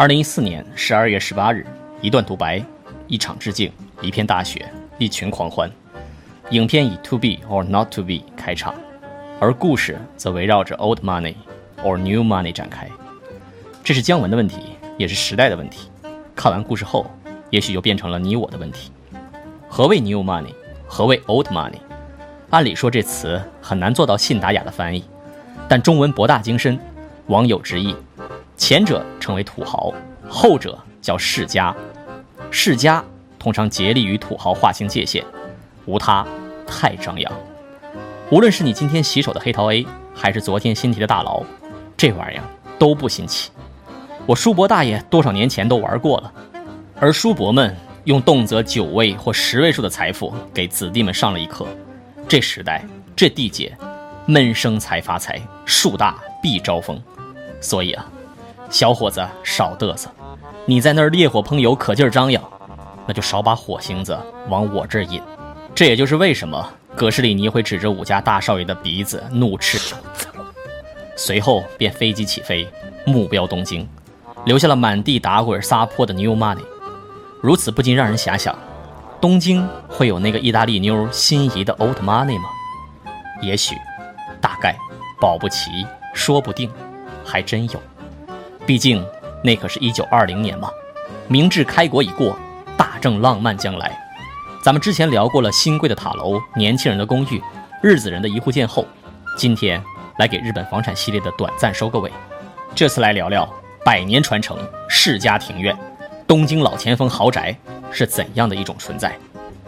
2014年12月18日，一段独白，一场致敬，一片大雪，一群狂欢。影片以 To be or not to be 开场，而故事则围绕着 Old money or new money 展开。这是姜文的问题，也是时代的问题。看完故事后，也许又变成了你我的问题。何谓 new money？ 何谓 old money？ 按理说这词很难做到信达雅的翻译，但中文博大精深，网友直译，前者称为土豪，后者叫世家。世家通常竭力与土豪划清界限，无他太张扬。无论是你今天洗手的黑桃 A， 还是昨天新提的大牢，这玩意儿都不新奇。我叔伯大爷多少年前都玩过了，而叔伯们用动辄9位或10位数的财富给子弟们上了一课。这时代，这地界，闷声才发财，树大必招风。所以啊，小伙子少嘚瑟，你在那儿烈火烹油可劲儿张扬，那就少把火星子往我这儿引。这也就是为什么葛士里尼会指着武家大少爷的鼻子怒斥，随后便飞机起飞，目标东京，留下了满地打滚撒泼的 new money。 如此不禁让人遐想，东京会有那个意大利妞心仪的 old money 吗？也许，大概，保不齐，说不定，还真有。毕竟那可是1920年嘛，明治开国已过，大正浪漫将来。咱们之前聊过了新贵的塔楼、年轻人的公寓、日子人的一户建后，今天来给日本房产系列的短暂收个尾。这次来聊聊100年传承世家庭院，东京老前锋豪宅是怎样的一种存在。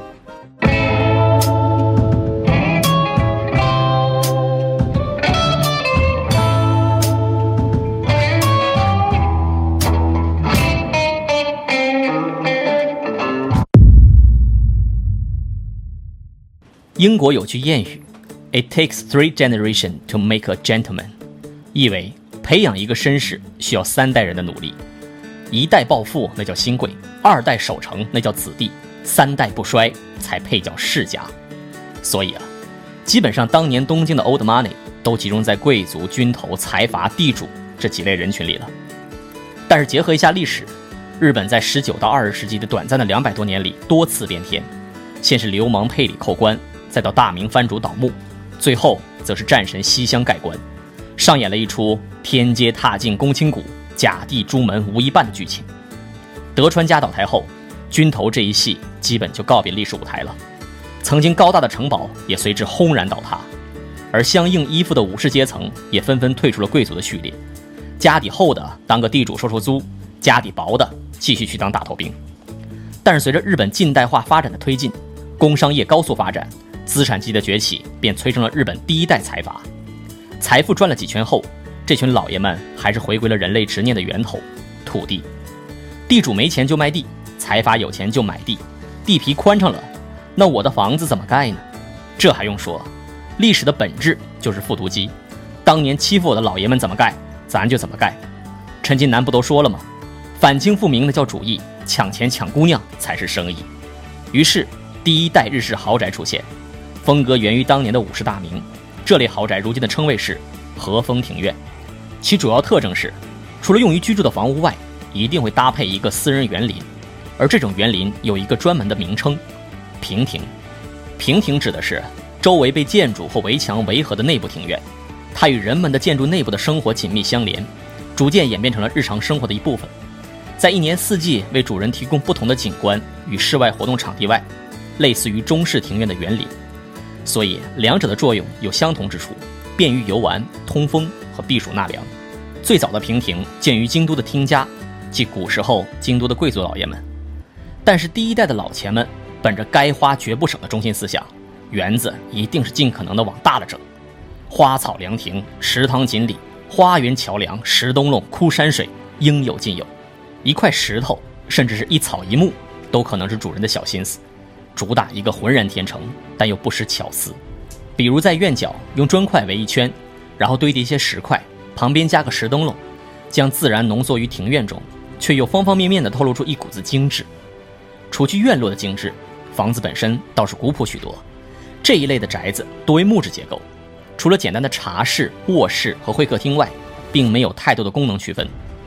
英国有句谚语 It takes 3 generations to make a gentleman， 意为培养一个绅士需要3代人的努力。1代暴富那叫新贵，2代守成那叫子弟，3代不衰才配叫世家。所以啊，基本上当年东京的 old money 都集中在贵族、军头、财阀、地主这几类人群里了。但是结合一下历史，日本在19到20世纪的短暂的200多年里多次变天，先是流氓配礼扣官，再到大明藩主倒幕，最后则是战神西乡盖棺，上演了一出天街踏进宫青谷，假地朱门无一半的剧情。德川家倒台后，军头这一系基本就告别历史舞台了，曾经高大的城堡也随之轰然倒塌，而相应依附的武士阶层也纷纷退出了贵族的序列，家底厚的当个地主收收租，家底薄的继续去当大头兵。但是随着日本近代化发展的推进，工商业高速发展，资产阶级的崛起便催生了日本第1代财阀。财富转了几圈后，这群老爷们还是回归了人类执念的源头——土地。地主没钱就卖地，财阀有钱就买地，地皮宽敞了，那我的房子怎么盖呢？这还用说，历史的本质就是复读机，当年欺负我的老爷们怎么盖，咱就怎么盖。陈近南不都说了吗？反清复明那叫主义，抢钱抢姑娘才是生意。于是第1代日式豪宅出现，风格源于当年的武士大名。这类豪宅如今的称谓是和风庭院，其主要特征是，除了用于居住的房屋外，一定会搭配一个私人园林，而这种园林有一个专门的名称——平庭。平庭指的是周围被建筑或围墙围合的内部庭院，它与人们的建筑内部的生活紧密相连，逐渐演变成了日常生活的一部分。在一年4季为主人提供不同的景观与室外活动场地外，类似于中式庭院的园林，所以两者的作用有相同之处，便于游玩、通风和避暑纳凉。最早的平庭建于京都的町家，即古时候京都的贵族老爷们。但是第1代的老钱们本着该花绝不省的中心思想，园子一定是尽可能的往大了整，花草凉亭、池塘锦鲤、花园桥梁、石灯笼、枯山水，应有尽有。一块石头甚至是一草一木都可能是主人的小心思，主打一个浑然天成但又不失巧思。比如在院角用砖块围一圈，然后堆叠一些石块，旁边加个石灯笼，将自然浓缩于庭院中，却又方方面面地透露出一股子精致。除去院落的精致，房子本身倒是古朴许多。这一类的宅子多为木质结构，除了简单的茶室、卧室和会客厅外，并没有太多的功能区分。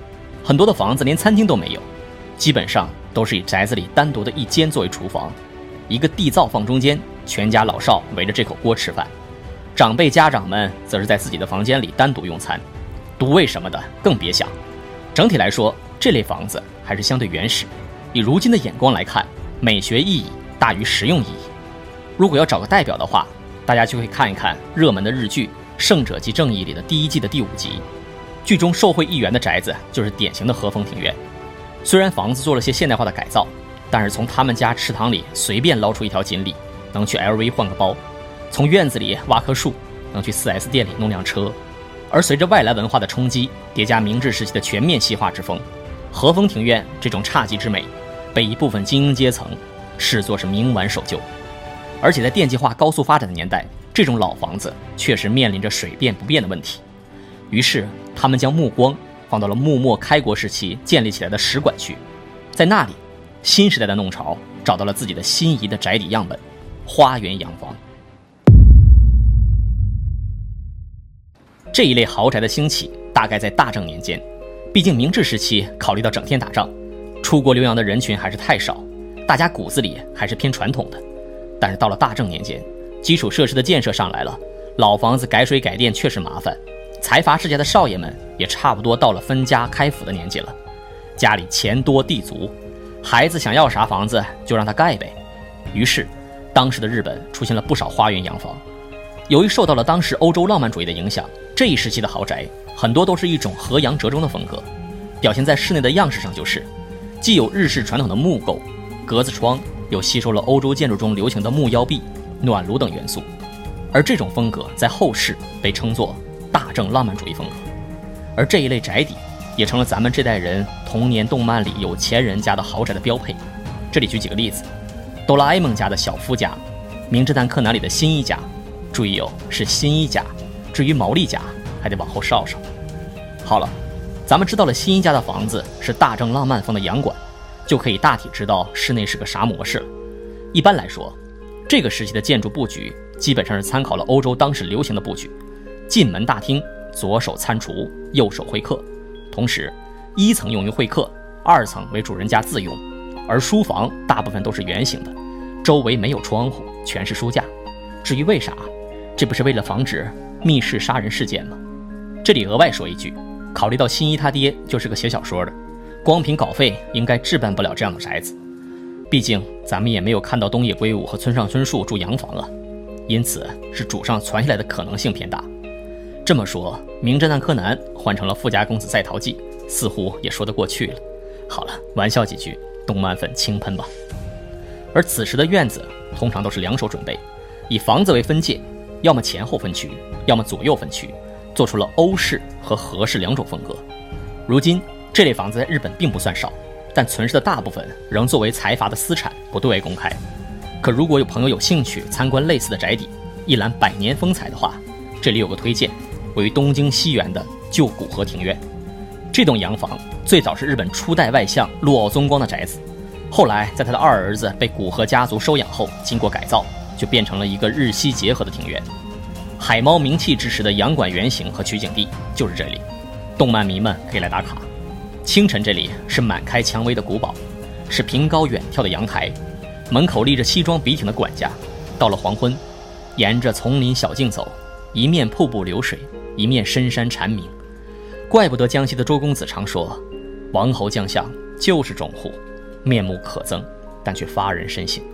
很多的房子连餐厅都没有，基本上都是以宅子里单独的一间作为厨房，一个地灶放中间，全家老少围着这口锅吃饭。长辈家长们则是在自己的房间里单独用餐，独卫什么的更别想。整体来说，这类房子还是相对原始，以如今的眼光来看，美学意义大于实用意义。如果要找个代表的话，大家就会看一看热门的日剧《胜者即正义》里的第1季的第5集。剧中受贿议员的宅子就是典型的和风庭院，虽然房子做了些现代化的改造，但是从他们家池塘里随便捞出一条锦鲤，能去 LV 换个包；从院子里挖棵树，能去 4S 店里弄辆车。而随着外来文化的冲击，叠加明治时期的全面西化之风，和风庭院这种侘寂之美被一部分精英阶层视作是明晚守旧。而且在电气化高速发展的年代，这种老房子确实面临着水变不变的问题。于是他们将目光放到了幕末开国时期建立起来的使馆区，在那里，新时代的弄潮找到了自己的心仪的宅邸样本——花园洋房。这一类豪宅的兴起大概在大正年间，毕竟明治时期考虑到整天打仗，出国留洋的人群还是太少，大家骨子里还是偏传统的。但是到了大正年间，基础设施的建设上来了，老房子改水改电确实麻烦，财阀世家的少爷们也差不多到了分家开府的年纪了，家里钱多地足，孩子想要啥房子就让他盖呗。于是当时的日本出现了不少花园洋房。由于受到了当时欧洲浪漫主义的影响，这一时期的豪宅很多都是一种和洋折中的风格，表现在室内的样式上就是既有日式传统的木构，格子窗又吸收了欧洲建筑中流行的木腰壁、暖炉等元素，而这种风格在后世被称作大正浪漫主义风格。而这一类宅邸也成了咱们这代人童年动漫里有钱人家的豪宅的标配。这里举几个例子：哆啦 A 梦家的小夫家，名侦探柯南里的新一家，注意哦，是新一家，至于毛利家还得往后稍稍。好了，咱们知道了新一家的房子是大正浪漫风的洋馆，就可以大体知道室内是个啥模式了。一般来说，这个时期的建筑布局基本上是参考了欧洲当时流行的布局，进门大厅左手餐厨，右手会客，同时1层用于会客，2层为主人家自用，而书房大部分都是圆形的，周围没有窗户，全是书架。至于为啥，这不是为了防止密室杀人事件吗？这里额外说一句，考虑到新一他爹就是个写小说的，光凭稿费应该置办不了这样的宅子，毕竟咱们也没有看到东野圭吾和村上春树住洋房啊，因此是祖上传下来的可能性偏大。这么说，名侦探柯南换成了富家公子在逃记，似乎也说得过去了。好了，玩笑几句，动漫粉轻喷吧。而此时的院子通常都是两手准备，以房子为分界，要么前后分区，要么左右分区，做出了欧式和和式2种风格。如今这类房子在日本并不算少，但存世的大部分仍作为财阀的私产，不对外公开。可如果有朋友有兴趣参观类似的宅邸，一览百年风采的话，这里有个推荐，位于东京西园的旧古河庭院。这栋洋房最早是日本初代外相陆奥宗光的宅子，后来在他的2儿子被古河家族收养后，经过改造，就变成了一个日西结合的庭院。海猫名气之时的洋馆原型和取景地就是这里，动漫迷们可以来打卡。清晨这里是满开蔷薇的古堡，是平高远眺的阳台，门口立着西装笔挺的管家。到了黄昏，沿着丛林小径走，一面瀑布流水，一面深山蝉鸣。怪不得江西的周公子常说，王侯将相就是种户，面目可憎，但却发人深省。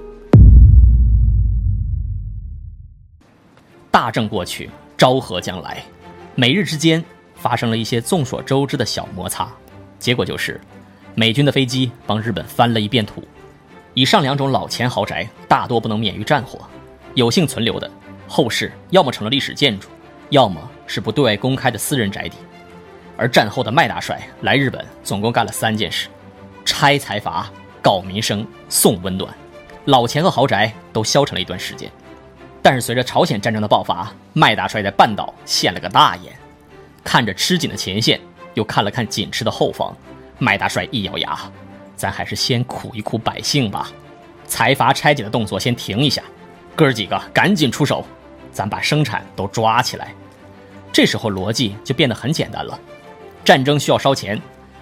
大正过去，昭和将来，美日之间发生了一些众所周知的小摩擦，结果就是美军的飞机帮日本翻了一遍土。以上2种老钱豪宅大多不能免于战火，有幸存留的后世要么成了历史建筑，要么是不对外公开的私人宅邸。而战后的麦大帅来日本总共干了3件事：拆财阀、搞民生、送温暖。老钱和豪宅都消沉了一段时间。但是随着朝鲜战争的爆发，麦大帅在半岛现了个大眼，看着吃紧的前线，又看了看紧吃的后方，麦大帅一咬牙，咱还是先苦一苦百姓吧，财阀拆解的动作先停一下，哥儿几个赶紧出手，咱把生产都抓起来。这时候逻辑就变得很简单了，战争需要烧钱，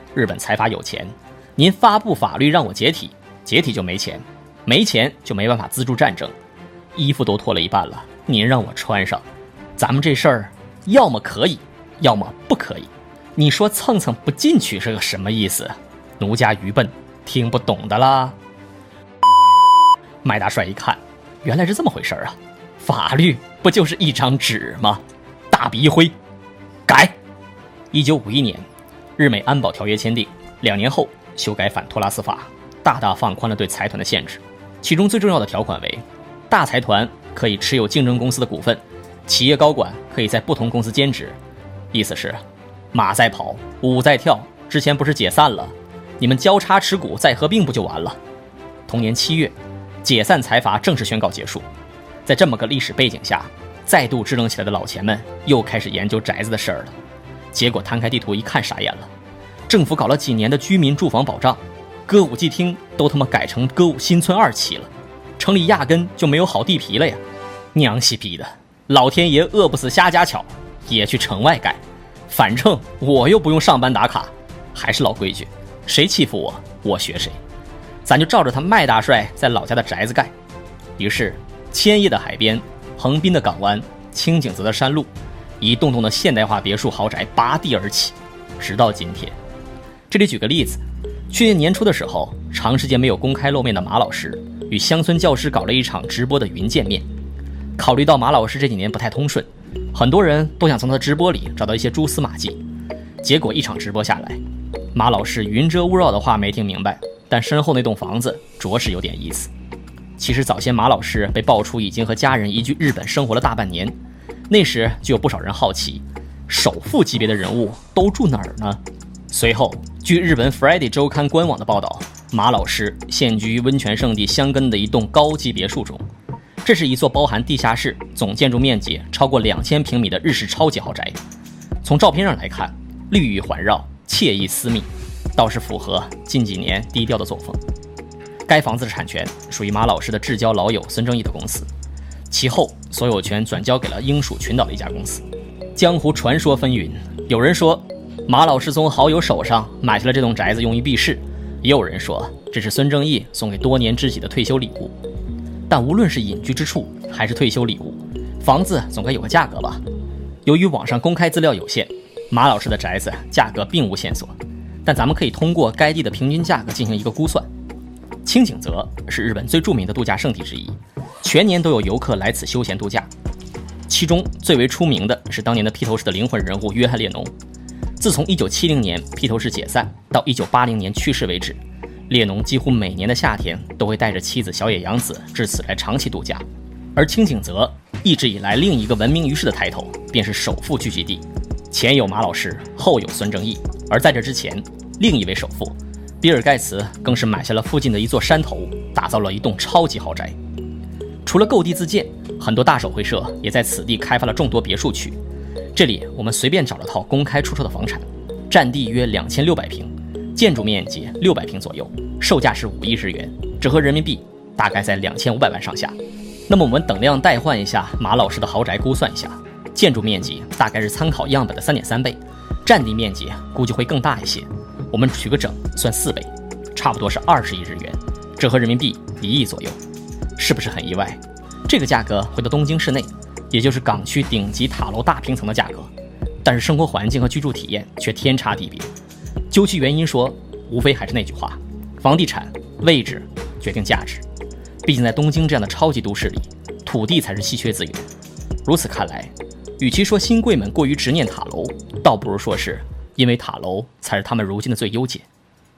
日本财阀有钱，您发布法律让我解体，解体就没钱，没钱就没办法资助战争，衣服都脱了一半了，您让我穿上，咱们这事儿要么可以，要么不可以。你说蹭蹭不进去是个什么意思？奴家愚笨，听不懂的啦。麦大帅一看，原来是这么回事啊！法律不就是一张纸吗？大笔一挥，改。1951年，日美安保条约签订，2年后修改反托拉斯法，大大放宽了对财团的限制。其中最重要的条款为，大财团可以持有竞争公司的股份，企业高管可以在不同公司兼职。意思是，马在跑，舞在跳，之前不是解散了，你们交叉持股再合并不就完了？同年7月，解散财阀正式宣告结束。在这么个历史背景下，再度支棱起来的老钱们又开始研究宅子的事儿了。结果摊开地图一看，傻眼了。政府搞了几年的居民住房保障，歌舞伎町都他妈改成歌舞新村2期了，城里压根就没有好地皮了呀！娘西逼的，老天爷饿不死瞎家巧，也去城外盖。反正我又不用上班打卡，还是老规矩，谁欺负我，我学谁。咱就照着他麦大帅在老家的宅子盖。于是，千叶的海边，横滨的港湾，清景泽的山路，一栋栋的现代化别墅豪宅拔地而起，直到今天。这里举个例子，去年年初的时候，长时间没有公开露面的马老师与乡村教师搞了一场直播的云见面。考虑到马老师这几年不太通顺，很多人都想从他的直播里找到一些蛛丝马迹。结果一场直播下来，马老师云遮雾绕的话没听明白，但身后那栋房子着实有点意思。其实早先马老师被爆出已经和家人移居日本生活了大半年，那时就有不少人好奇，首富级别的人物都住哪儿呢？随后，据日本 Friday 周刊官网的报道，马老师现居于温泉圣地箱根的一栋高级别墅中。这是一座包含地下室、总建筑面积超过2000平米的日式超级豪宅。从照片上来看，绿郁环绕，惬意私密，倒是符合近几年低调的作风。该房子的产权属于马老师的至交老友孙正义的公司，其后所有权转交给了英属群岛的一家公司。江湖传说纷纭，有人说马老师从好友手上买下了这栋宅子用于避世，也有人说这是孙正义送给多年知己的退休礼物。但无论是隐居之处还是退休礼物，房子总该有个价格吧。由于网上公开资料有限，马老师的宅子价格并无线索，但咱们可以通过该地的平均价格进行一个估算。清景泽是日本最著名的度假胜地之一，全年都有游客来此休闲度假。其中最为出名的是当年的披头士的灵魂人物约翰列侬。自从1970年披头士解散到1980年去世为止，列侬几乎每年的夏天都会带着妻子小野洋子至此来长期度假。而清景泽一直以来另一个闻名于世的抬头便是首富聚集地，前有马老师，后有孙正义。而在这之前，另一位首富比尔盖茨更是买下了附近的一座山头，打造了一栋超级豪宅。除了购地自建，很多大手绘社也在此地开发了众多别墅区。这里我们随便找了套公开出售的房产，占地约2600平，建筑面积600平左右，售价是5亿日元，折合人民币大概在2500万上下。那么我们等量代换一下马老师的豪宅，估算一下，建筑面积大概是参考样本的3.3倍，占地面积估计会更大一些。我们取个整，算4倍，差不多是20亿日元，折合人民币1亿左右。是不是很意外？这个价格回到东京市内，也就是港区顶级塔楼大平层的价格，但是生活环境和居住体验却天差地别。究其原因说，无非还是那句话，房地产位置决定价值。毕竟在东京这样的超级都市里，土地才是稀缺资源。如此看来，与其说新贵们过于执念塔楼，倒不如说是因为塔楼才是他们如今的最优解。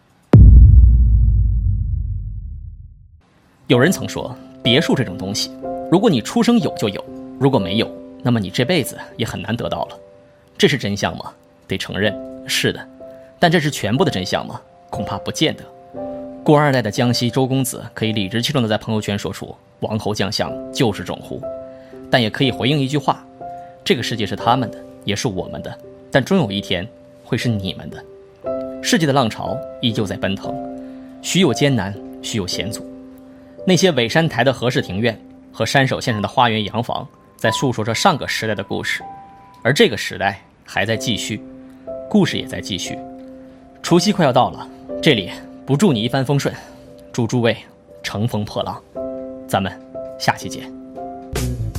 有人曾说，别墅这种东西，如果你出生有就有，如果没有，那么你这辈子也很难得到了。这是真相吗？得承认，是的。但这是全部的真相吗？恐怕不见得。官二代的江西周公子可以理直气壮地在朋友圈说出王侯将相就是种乎，但也可以回应一句话，这个世界是他们的，也是我们的，但终有一天会是你们的。世界的浪潮依旧在奔腾，许有艰难，许有险阻。那些尾山台的和氏庭院和山手线上的花园洋房，在诉说着上个时代的故事，而这个时代还在继续，故事也在继续。 除夕快要到了，这里不祝你一帆风顺，祝诸位乘风破浪。咱们下期见。